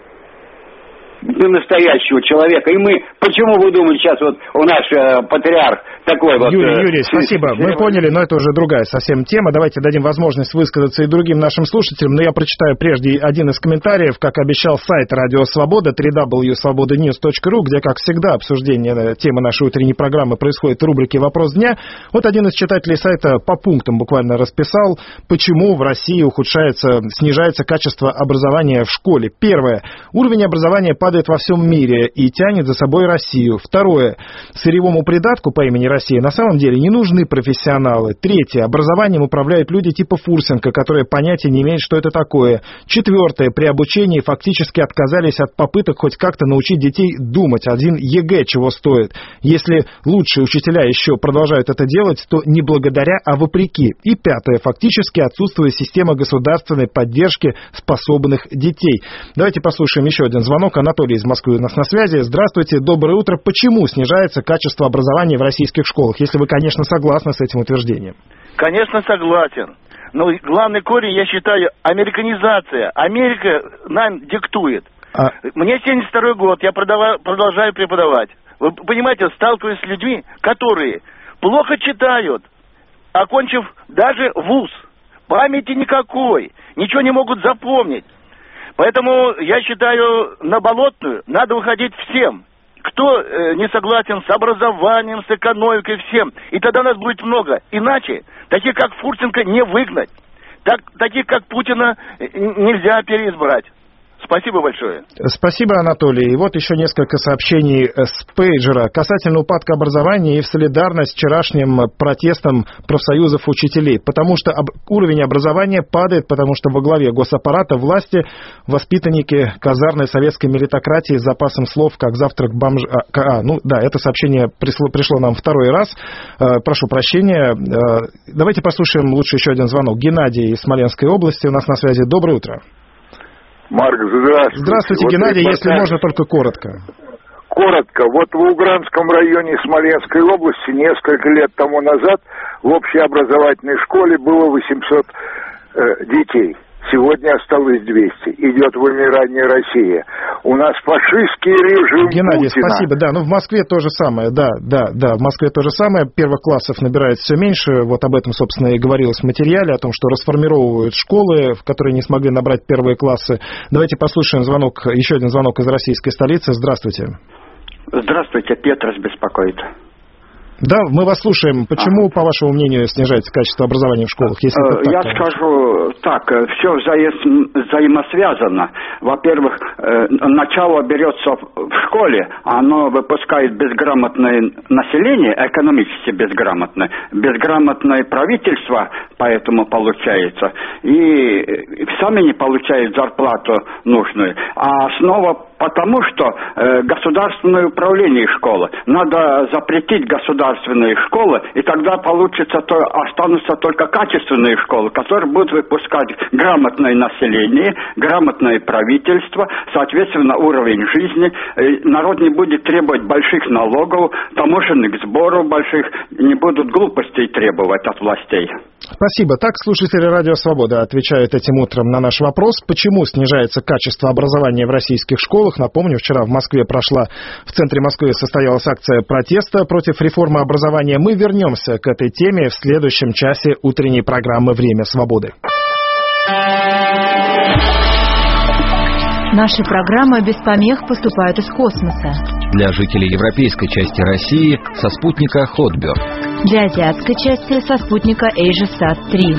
настоящего человека. И мы, почему вы думаете, сейчас вот у нас э, патриарх такой вот... Юрий, Юрий, э, спасибо. Мы поняли, но это уже другая совсем тема. Давайте дадим возможность высказаться и другим нашим слушателям. Но я прочитаю прежде один из комментариев, как обещал сайт Радио Свобода, дабл ю дабл ю дабл ю точка свобода ньюс точка ру, где, как всегда, обсуждение темы нашей утренней программы происходит в рубрике «Вопрос дня». Вот один из читателей сайта по пунктам буквально расписал, почему в России ухудшается, снижается качество образования в школе. Первое. Уровень образования падает во всем мире и тянет за собой Россию. Второе. Сырьевому придатку по имени Россия на самом деле не нужны профессионалы. Третье. Образованием управляют люди типа Фурсенко, которые понятия не имеют, что это такое. Четвертое. При обучении фактически отказались от попыток хоть как-то научить детей думать. Один ЕГЭ чего стоит. Если лучшие учителя еще продолжают это делать, то не благодаря, а вопреки. И пятое. Фактически отсутствует система государственной поддержки способных детей. Давайте послушаем еще один звонок. Анатолий из Москвы у нас на связи. Здравствуйте, доброе утро. Почему снижается качество образования в российских школах, если вы, конечно, согласны с этим утверждением? Конечно, согласен. Но главный корень, я считаю, американизация. Америка нам диктует. А... Мне семьдесят второй год, я продала, продолжаю преподавать. Вы понимаете, сталкиваюсь с людьми, которые плохо читают, окончив даже вуз. Памяти никакой, ничего не могут запомнить. Поэтому я считаю, на болотную надо выходить всем. Кто э, не согласен с образованием, с экономикой, всем. И тогда нас будет много. Иначе таких, как Фурсенко, не выгнать. Так, таких, как Путина, нельзя переизбрать. Спасибо большое. Спасибо, Анатолий. И вот еще несколько сообщений с пейджера касательно упадка образования и в солидарность с вчерашним протестом профсоюзов учителей. Потому что об... уровень образования падает, потому что во главе госаппарата власти воспитанники казарной советской милитократии с запасом слов, как завтрак бомжа. А, ну да, это сообщение пришло, пришло нам второй раз. Э, прошу прощения. Э, давайте послушаем лучше еще один звонок. Геннадий из Смоленской области у нас на связи. Доброе утро. Марк, здравствуйте. Здравствуйте, вот Геннадий, репортаж... если можно, только коротко. Коротко. Вот в Угранском районе Смоленской области несколько лет тому назад в общеобразовательной школе было восемьсот э, детей. Сегодня осталось двести. Идет вымирание России. У нас фашистский режим Геннадий, Путина. спасибо. Да, ну в Москве то же самое. Да, да, да, в Москве то же самое. Первых классов набирает все меньше. Вот об этом, собственно, и говорилось в материале, о том, что расформировывают школы, в которые не смогли набрать первые классы. Давайте послушаем звонок, еще один звонок из российской столицы. Здравствуйте. Здравствуйте, Петрос беспокоит. Да, мы вас слушаем. Почему, по вашему мнению, снижается качество образования в школах? Если это так, Я конечно. скажу так, все взаим- взаимосвязано. Во-первых, начало берется в школе, оно выпускает безграмотное население, экономически безграмотное, безграмотное правительство, поэтому получается, и сами не получают зарплату нужную. А снова потому, что э, государственное управление школы. Надо запретить государственные школы, и тогда получится, то останутся только качественные школы, которые будут выпускать грамотное население, грамотное правительство, соответственно, уровень жизни. Э, народ не будет требовать больших налогов, таможенных сборов больших, не будут глупостей требовать от властей. Спасибо. Так, слушатели Радио Свобода отвечают этим утром на наш вопрос, почему снижается качество образования в российских школах. Напомню, вчера в Москве прошла, в центре Москвы состоялась акция протеста против реформы образования. Мы вернемся к этой теме в следующем часе утренней программы «Время свободы». Наши программы без помех поступают из космоса. Для жителей европейской части России со спутника Hotbird. Для азиатской части со спутника AsiaSat три.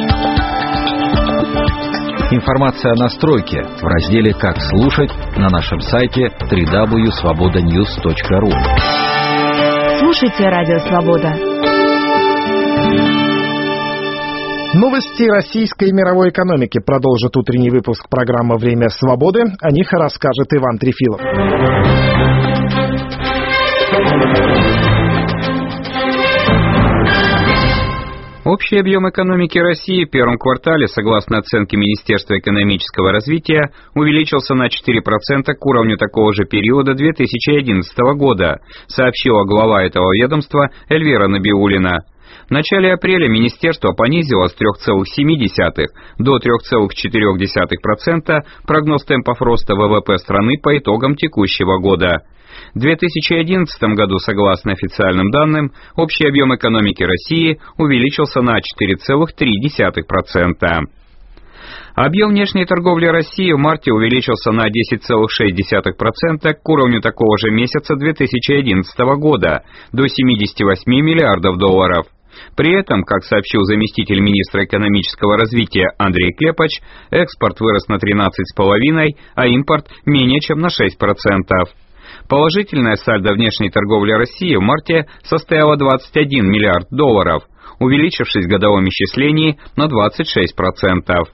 Информация о настройке в разделе «Как слушать» на нашем сайте дабл ю дабл ю дабл ю точка свобода ньюс точка ру. Слушайте Радио Свобода. Новости российской и мировой экономики продолжит утренний выпуск программы «Время свободы». О них расскажет Иван Трефилов. Общий объем экономики России в первом квартале, согласно оценке Министерства экономического развития, увеличился на четыре процента к уровню такого же периода две тысячи одиннадцатого года, сообщила глава этого ведомства Эльвира Набиуллина. В начале апреля министерство понизило с трёх целых семи десятых до трёх целых четырёх десятых процента прогноз темпов роста ВВП страны по итогам текущего года. В две тысячи одиннадцатом году, согласно официальным данным, общий объем экономики России увеличился на четыре целых три десятых процента. Объем внешней торговли России в марте увеличился на десять целых шесть десятых процента к уровню такого же месяца две тысячи одиннадцатого года, до семидесяти восьми миллиардов долларов. При этом, как сообщил заместитель министра экономического развития Андрей Клепач, экспорт вырос на тринадцать целых пять десятых процента, а импорт менее чем на шесть процентов. Положительная сальдо внешней торговли России в марте составила двадцать один миллиард долларов, увеличившись в годовом исчислении на двадцать шесть процентов.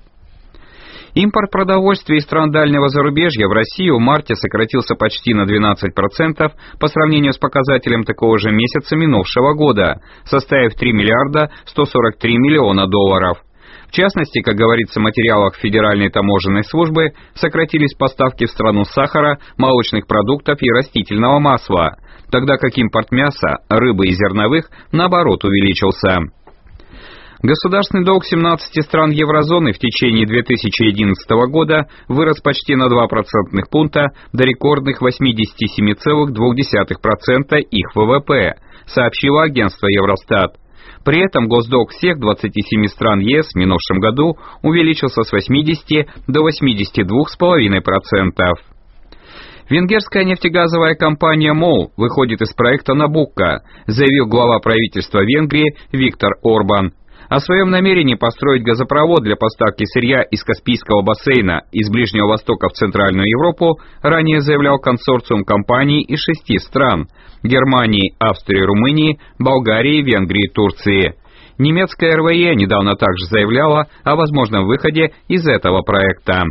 Импорт продовольствия из стран дальнего зарубежья в Россию в марте сократился почти на двенадцать процентов по сравнению с показателем такого же месяца минувшего года, составив три миллиарда сто сорок три миллиона долларов. В частности, как говорится в материалах Федеральной таможенной службы, сократились поставки в страну сахара, молочных продуктов и растительного масла, тогда как импорт мяса, рыбы и зерновых, наоборот, увеличился. Государственный долг семнадцати стран еврозоны в течение две тысячи одиннадцатого года вырос почти на два процентных пункта до рекордных восьмидесяти семи целых двух десятых процента их ВВП, сообщило агентство Евростат. При этом госдолг всех двадцати семи стран ЕС в минувшем году увеличился с восьмидесяти до восьмидесяти двух целых пяти десятых процента. Венгерская нефтегазовая компания МОЛ выходит из проекта «Набукко», заявил глава правительства Венгрии Виктор Орбан. О своем намерении построить газопровод для поставки сырья из Каспийского бассейна из Ближнего Востока в Центральную Европу ранее заявлял консорциум компаний из шести стран – Германии, Австрии, Румынии, Болгарии, Венгрии, Турции. Немецкая эр вэ е недавно также заявляла о возможном выходе из этого проекта.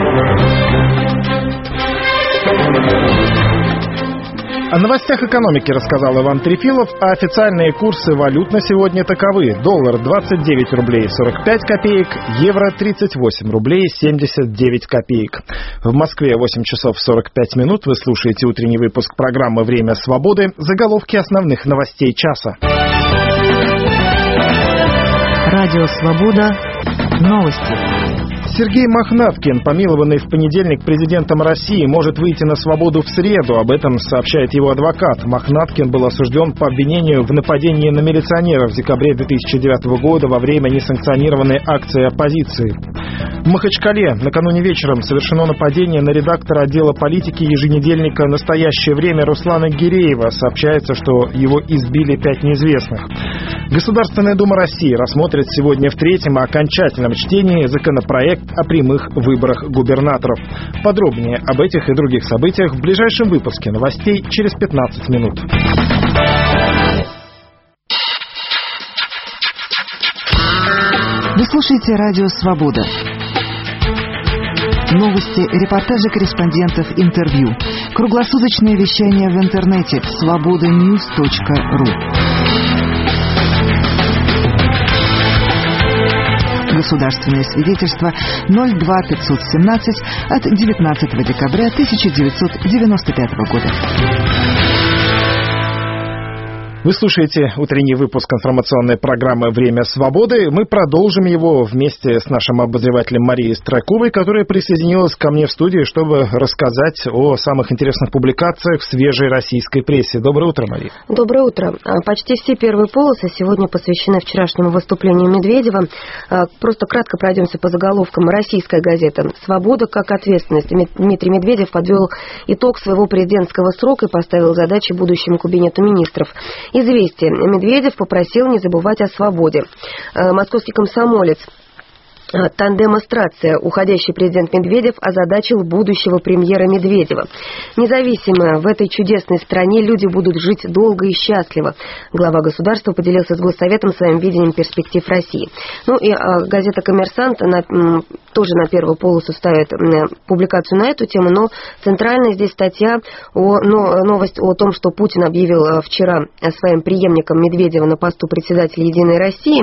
О новостях экономики рассказал Иван Трефилов, а официальные курсы валют на сегодня таковы. Доллар двадцать девять рублей сорок пять копеек, евро тридцать восемь рублей семьдесят девять копеек. В Москве восемь часов сорок пять минут. Вы слушаете утренний выпуск программы «Время свободы». Заголовки основных новостей часа. Радио Свобода. Новости. Сергей Мохнаткин, помилованный в понедельник президентом России, может выйти на свободу в среду. Об этом сообщает его адвокат. Мохнаткин был осужден по обвинению в нападении на милиционера в декабре две тысячи девятого года во время несанкционированной акции оппозиции. В Махачкале накануне вечером совершено нападение на редактора отдела политики еженедельника «Настоящее время» Руслана Гиреева. Сообщается, что его избили пять неизвестных. Государственная Дума России рассмотрит сегодня в третьем и окончательном чтении законопроект о прямых выборах губернаторов. Подробнее об этих и других событиях в ближайшем выпуске новостей через пятнадцать минут. Вы слушаете радио «Свобода». Новости, репортажи корреспондентов, интервью. Круглосуточное вещание в интернете свобода ньюс точка ру. Государственное свидетельство ноль два пятьсот семнадцать от девятнадцатого декабря тысяча девятьсот девяносто пятого года. Вы слушаете утренний выпуск информационной программы «Время свободы». Мы продолжим его вместе с нашим обозревателем Марией Строковой, которая присоединилась ко мне в студии, чтобы рассказать о самых интересных публикациях в свежей российской прессе. Доброе утро, Мария. Доброе утро. Почти все первые полосы сегодня посвящены вчерашнему выступлению Медведева. Просто кратко пройдемся по заголовкам. Российская газета «Свобода как ответственность». Дмитрий Медведев подвел итог своего президентского срока и поставил задачи будущему кабинету министров. Известие. Медведев попросил не забывать о свободе. Московский комсомолец. Тандемонстрация. Уходящий президент Медведев озадачил будущего премьера Медведева. Независимо в этой чудесной стране люди будут жить долго и счастливо. Глава государства поделился с Госсоветом своим видением перспектив России. Ну и а, газета «Коммерсант» на, м, тоже на первую полосу ставит м, публикацию на эту тему, но центральная здесь статья, о, но, новость о том, что Путин объявил вчера своим преемником Медведева на посту председателя «Единой России».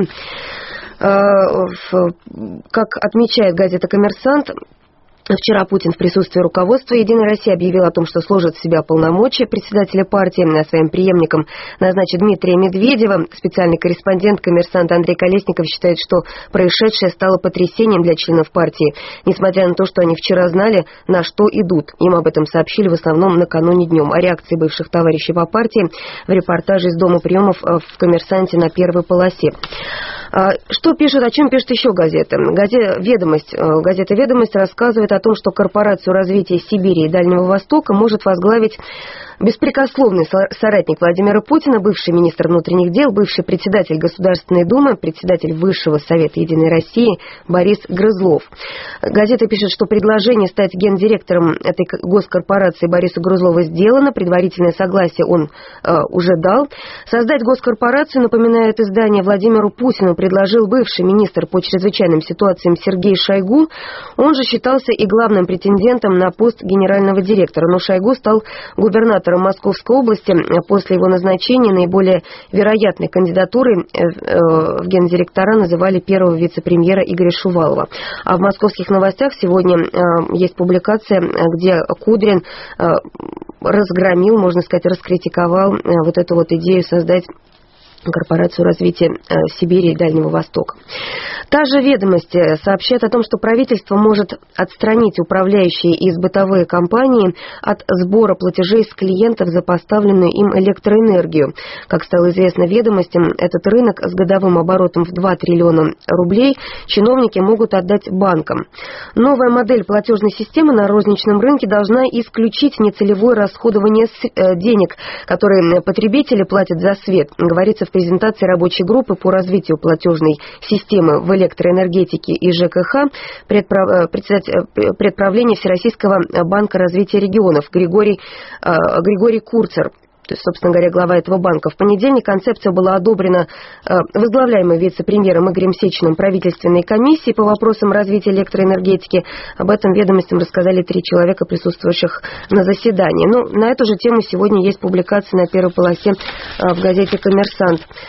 Как отмечает газета «Коммерсант», вчера Путин в присутствии руководства «Единой России» объявил о том, что сложит в себя полномочия председателя партии. Своим преемником назначит Дмитрия Медведева. Специальный корреспондент «Коммерсанта» Андрей Колесников считает, что происшедшее стало потрясением для членов партии, несмотря на то, что они вчера знали, на что идут. Им об этом сообщили в основном накануне днем. О реакции бывших товарищей по партии в репортаже из Дома приемов в «Коммерсанте» на первой полосе. Что пишет, о чем пишет еще газета? Газета «Ведомость». Газета «Ведомость» рассказывает о том, что корпорацию развития Сибири и Дальнего Востока может возглавить беспрекословный соратник Владимира Путина, бывший министр внутренних дел, бывший председатель Государственной Думы, председатель Высшего Совета Единой России Борис Грызлов. Газета пишет, что предложение стать гендиректором этой госкорпорации Борису Грызлову сделано, предварительное согласие он э, уже дал. Создать госкорпорацию, напоминает издание, Владимиру Путину предложил бывший министр по чрезвычайным ситуациям Сергей Шойгу. Он же считался и главным претендентом на пост генерального директора, но Шойгу стал губернатором Московской области. После его назначения наиболее вероятной кандидатурой в гендиректора называли первого вице-премьера Игоря Шувалова. А в «Московских новостях» сегодня есть публикация, где Кудрин разгромил, можно сказать, раскритиковал вот эту вот идею создать корпорацию развития Сибири и Дальнего Востока. Та же «Ведомость» сообщает о том, что правительство может отстранить управляющие из бытовые компании от сбора платежей с клиентов за поставленную им электроэнергию. Как стало известно «Ведомостям», этот рынок с годовым оборотом в два триллиона рублей чиновники могут отдать банкам. Новая модель платежной системы на розничном рынке должна исключить нецелевое расходование денег, которые потребители платят за свет, говорится в презентации рабочей группы по развитию платежной системы в электроэнергетике и ЖКХ предправления Всероссийского банка развития регионов Григорий, Григорий Курцер. То есть, собственно говоря, глава этого банка. В понедельник концепция была одобрена возглавляемой вице-премьером Игорем Сечиным правительственной комиссией по вопросам развития электроэнергетики. Об этом «Ведомостям» рассказали три человека, присутствующих на заседании. Ну, на эту же тему сегодня есть публикация на первой полосе в газете «Коммерсант».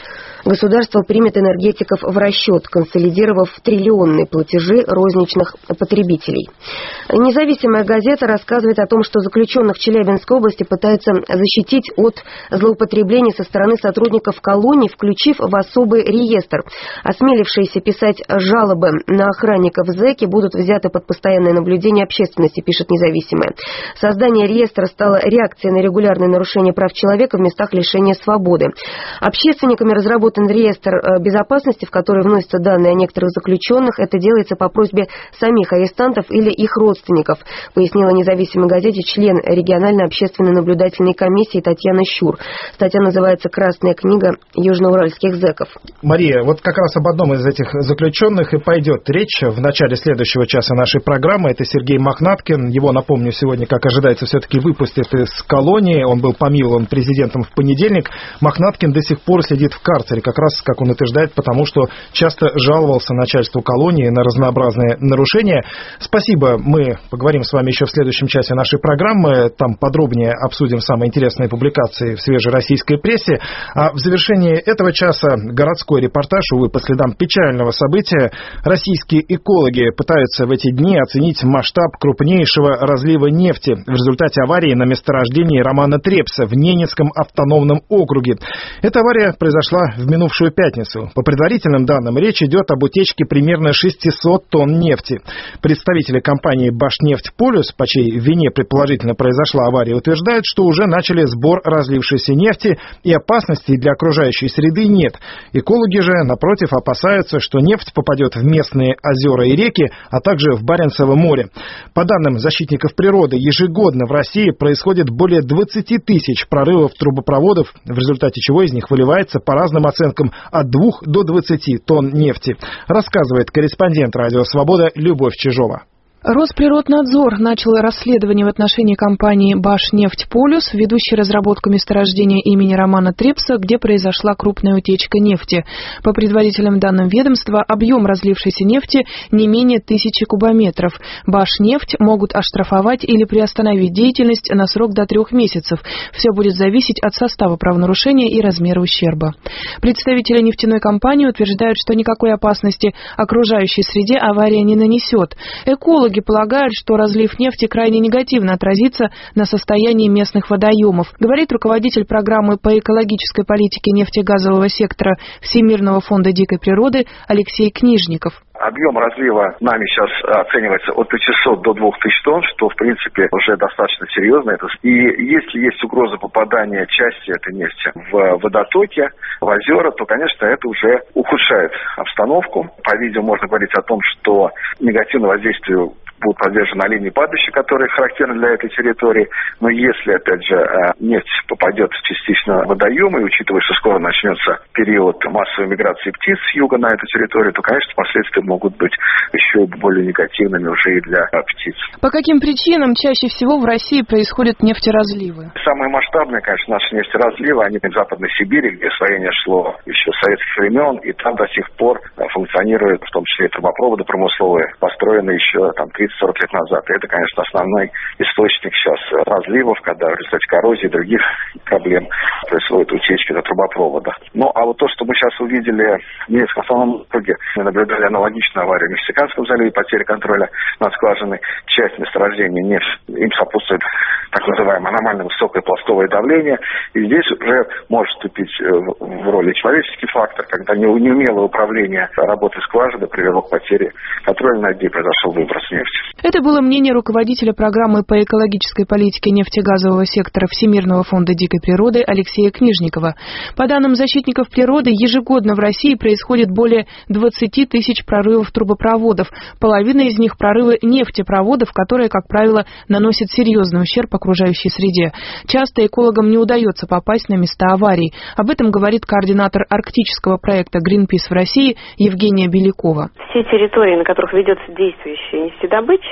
Государство примет энергетиков в расчет, консолидировав триллионные платежи розничных потребителей. Независимая газета рассказывает о том, что заключенных Челябинской области пытаются защитить от злоупотреблений со стороны сотрудников колоний, включив в особый реестр. Осмелившиеся писать жалобы на охранников зэки будут взяты под постоянное наблюдение общественности, пишет Независимая. Создание реестра стало реакцией на регулярные нарушения прав человека в местах лишения свободы. Общественниками разработан реестр безопасности, в который вносятся данные о некоторых заключенных. Это делается по просьбе самих арестантов или их родственников, пояснила Независимой газете член региональной общественной наблюдательной комиссии Татьяна Щур. Статья называется «Красная книга южноуральских зэков». Мария, вот как раз об одном из этих заключенных и пойдет речь в начале следующего часа нашей программы. Это Сергей Мохнаткин. Его, напомню, сегодня, как ожидается, все-таки выпустят из колонии. Он был помилован президентом в понедельник. Мохнаткин до сих пор сидит в карцере, как раз, как он утверждает, потому что часто жаловался начальству колонии на разнообразные нарушения. Спасибо. Мы поговорим с вами еще в следующем часе нашей программы. Там подробнее обсудим самые интересные публикации в свежей российской прессе. А в завершении этого часа городской репортаж, увы, по следам печального события. Российские экологи пытаются в эти дни оценить масштаб крупнейшего разлива нефти в результате аварии на месторождении Романа Трепса в Ненецком автономном округе. Эта авария произошла в минувшую пятницу. По предварительным данным, речь идет об утечке примерно шестьсот тонн нефти. Представители компании «Башнефть-Полюс», по чьей вине предположительно произошла авария, утверждают, что уже начали сбор разлившейся нефти и опасностей для окружающей среды нет. Экологи же, напротив, опасаются, что нефть попадет в местные озера и реки, а также в Баренцево море. По данным защитников природы, ежегодно в России происходит более двадцати тысяч прорывов трубопроводов, в результате чего из них выливается, по разным оценкам, от двух до двадцати тонн нефти, рассказывает корреспондент «Радио Свобода» Любовь Чижова. Росприроднадзор начал расследование в отношении компании «Башнефть-Полюс», ведущей разработку месторождения имени Романа Трепса, где произошла крупная утечка нефти. По предварительным данным ведомства, объем разлившейся нефти не менее тысячи кубометров. «Башнефть» могут оштрафовать или приостановить деятельность на срок до трех месяцев. Все будет зависеть от состава правонарушения и размера ущерба. Представители нефтяной компании утверждают, что никакой опасности окружающей среде авария не нанесет. Экологи полагают, что разлив нефти крайне негативно отразится на состоянии местных водоемов, говорит руководитель программы по экологической политике нефтегазового сектора Всемирного фонда дикой природы Алексей Книжников. Объем разлива нами сейчас оценивается от пятисот до двух тысяч тонн, что, в принципе, уже достаточно серьезно. И если есть угроза попадания части этой нефти в водотоки, в озера, то, конечно, это уже ухудшает обстановку. По-видимому, можно говорить о том, что негативное воздействие будут подвержены оленьи падбища, которые характерны для этой территории. Но если, опять же, нефть попадет частично в водоемы, и учитывая, что скоро начнется период массовой миграции птиц с юга на эту территорию, то, конечно, последствия могут быть еще более негативными уже и для птиц. По каким причинам чаще всего в России происходят нефтеразливы? Самые масштабные, конечно, наши нефтеразливы, они в Западной Сибири, где освоение шло еще с советских времен, и там до сих пор функционируют, в том числе и трубопроводы промысловые, построенные еще там тридцать-сорок лет назад. И это, конечно, основной источник сейчас разливов, когда в результате коррозии и других проблем происходят утечки на трубопроводах. Ну, а вот то, что мы сейчас увидели в Ненецком автономном округе, мы наблюдали аналогичную аварию в Мексиканском заливе, потери контроля над скважиной, часть месторождения нефть, им сопутствует так называемое аномально высокое пластовое давление. И здесь уже может вступить в роли человеческий фактор, когда неумелое управление работой скважины привело к потере контроля над ней, произошел выброс нефти. Это было мнение руководителя программы по экологической политике нефтегазового сектора Всемирного фонда дикой природы Алексея Книжникова. По данным защитников природы, ежегодно в России происходит более двадцати тысяч прорывов трубопроводов. Половина из них прорывы нефтепроводов, которые, как правило, наносят серьезный ущерб окружающей среде. Часто экологам не удается попасть на места аварий. Об этом говорит координатор арктического проекта Greenpeace в России Евгения Белякова. Все территории, на которых ведется действующая нефтедобыча,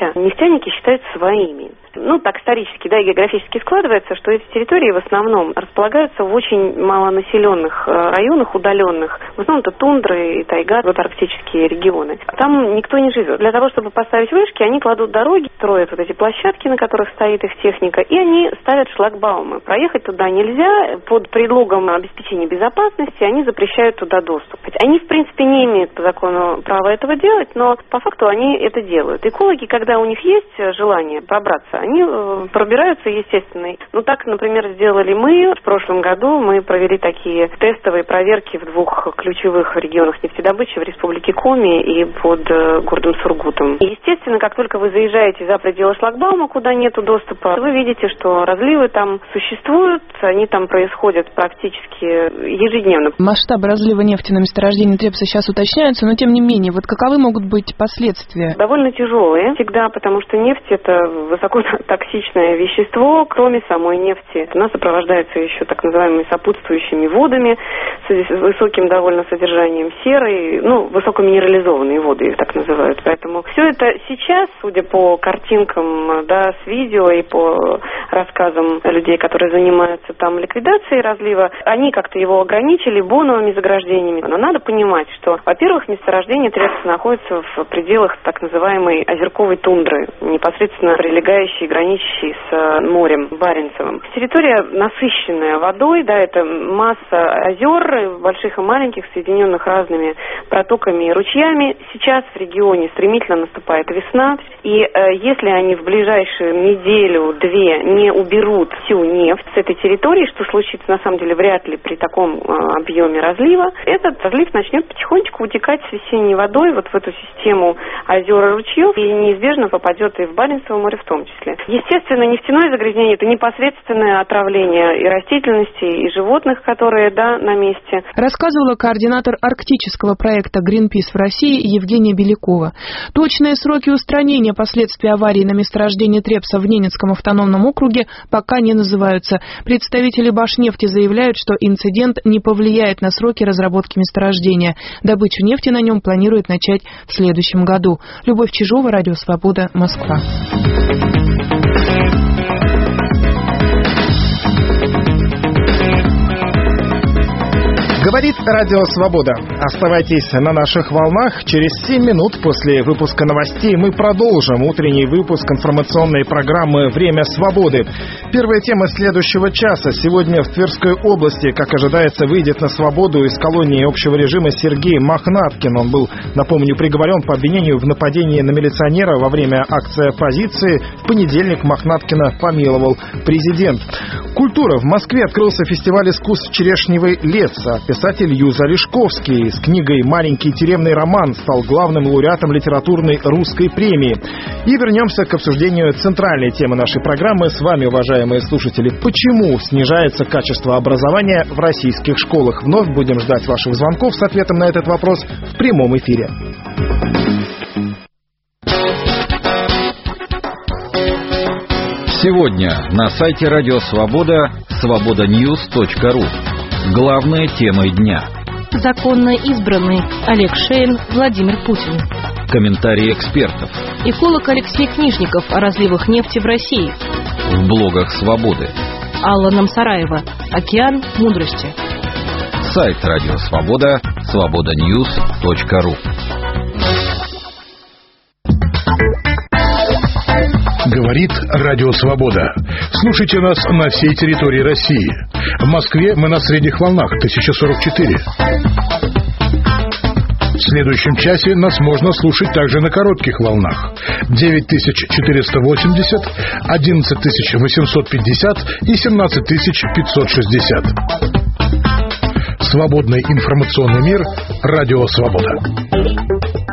нефть нефтяники считают своими. Ну, так исторически, да, и географически складывается, что эти территории в основном располагаются в очень малонаселенных районах, удаленных. В основном это тундры и тайга, вот арктические регионы. Там никто не живет. Для того, чтобы поставить вышки, они кладут дороги, строят вот эти площадки, на которых стоит их техника, и они ставят шлагбаумы. Проехать туда нельзя. Под предлогом обеспечения безопасности они запрещают туда доступ. Они, в принципе, не имеют по закону права этого делать, но по факту они это делают. Экологи, когда у них есть желание пробраться, они пробираются, естественно. Ну, так, например, сделали мы. В прошлом году мы провели такие тестовые проверки в двух ключевых регионах нефтедобычи, в республике Коми и под городом Сургутом. И, естественно, как только вы заезжаете за пределы шлагбаума, куда нету доступа, вы видите, что разливы там существуют, они там происходят практически ежедневно. Масштабы разлива нефти на месторождении Трепса сейчас уточняются, но, тем не менее, вот каковы могут быть последствия? Довольно тяжелые всегда, потому что нефть – это высоко токсичное вещество. Кроме самой нефти, она сопровождается еще так называемыми сопутствующими водами с высоким довольно содержанием серы, ну, высокоминерализованные воды их так называют. Поэтому все это сейчас, судя по картинкам, да, с видео и по рассказам людей, которые занимаются там ликвидацией разлива, они как-то его ограничили боновыми заграждениями. Но надо понимать, что, во-первых, месторождение Трепса находится в пределах так называемой озерковой тундры, непосредственно прилегающей, граничащей с морем Баренцевым. Территория насыщенная водой, да, это масса озер, больших и маленьких, соединенных разными протоками и ручьями. Сейчас в регионе стремительно наступает весна, и э, если они в ближайшую неделю-две не уберут всю нефть с этой территории, что случится на самом деле вряд ли при таком э, объеме разлива, этот разлив начнет потихонечку утекать с весенней водой вот в эту систему озер и ручьев, и неизбежно попадет и в Баренцево море в том числе. Естественно, нефтяное загрязнение – это непосредственное отравление и растительности, и животных, которые, да, на месте. Рассказывала координатор арктического проекта Greenpeace в России Евгения Белякова. Точные сроки устранения последствий аварии на месторождении Трепса в Ненецком автономном округе пока не называются. Представители Башнефти заявляют, что инцидент не повлияет на сроки разработки месторождения. Добычу нефти на нем планируют начать в следующем году. Любовь Чижова, Радио Свобода, Москва. Говорит Радио Свобода. Оставайтесь на наших волнах. Через семь минут после выпуска новостей мы продолжим утренний выпуск информационной программы «Время свободы». Первая тема следующего часа. Сегодня в Тверской области, как ожидается, выйдет на свободу из колонии общего режима Сергей Мохнаткин. Он был, напомню, приговорен по обвинению в нападении на милиционера во время акции оппозиции. В понедельник Мохнаткина помиловал президент. Культура. В Москве открылся фестиваль искусств черешневой леса. Писатель Юза Лешковский с книгой «Маленький тюремный роман» стал главным лауреатом литературной русской премии. И вернемся к обсуждению центральной темы нашей программы. С вами, уважаемые слушатели, почему снижается качество образования в российских школах? Вновь будем ждать ваших звонков с ответом на этот вопрос в прямом эфире. Сегодня на сайте Радио Свобода свобода ньюс точка ру. Главные темы дня. Законно избранный Олег Шейн, Владимир Путин. Комментарии экспертов. Эколог Алексей Книжников о разливах нефти в России. В блогах Свободы. Алла Намсараева. Океан мудрости. Сайт Радио Свобода свобода ньюс точка ру. Говорит Радио Свобода. Слушайте нас на всей территории России. В Москве мы на средних волнах тысяча сорок четыре. В следующем часе нас можно слушать также на коротких волнах девять тысяч четыреста восемьдесят, одиннадцать тысяч восемьсот пятьдесят и семнадцать тысяч пятьсот шестьдесят. Свободный информационный мир. Радио Свобода.